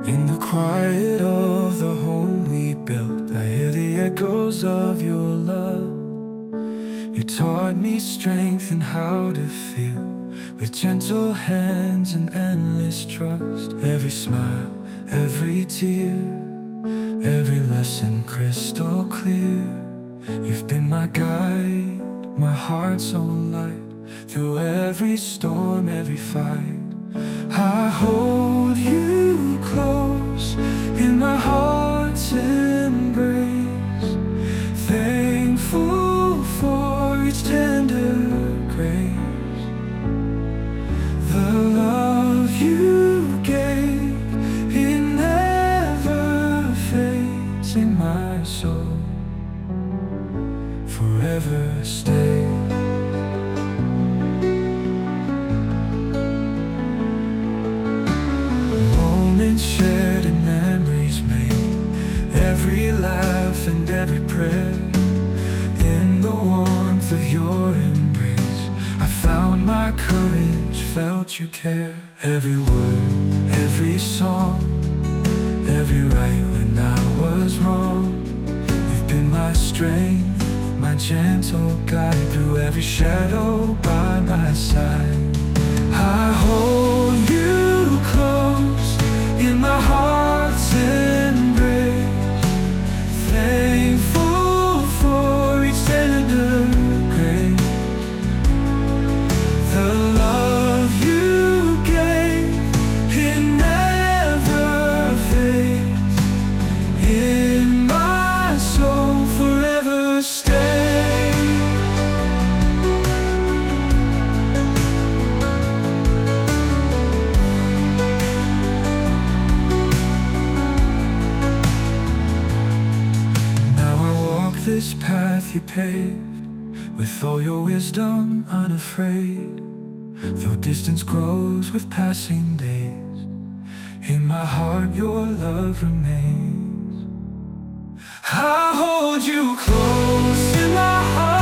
In the quiet of the home we built, I hear the echoes of your love. You taught me strength and how to feel, with gentle hands and endless trust. Every smile, every tear, every lesson crystal clear. You've been my guide, my heart's own light. Through every storm, every fight, I hold you close in my heart's embrace. Thankful for each tender grace. The love you gave, it never fades in my soul. Forever stay. Shared and memories made, every laugh and every prayer. In the warmth of your embrace, I found my courage, felt you care. Every word, every song, every right when I was wrong. You've been my strength, my gentle guide. Through every shadow by my side, I hold you close in my heart's embrace. Thankful for each tender grace. The love you gave, it never fades. In my soul, forever stay. This path you paved, with all your wisdom unafraid. Though distance grows with passing days, in my heart your love remains. I hold you close in my heart.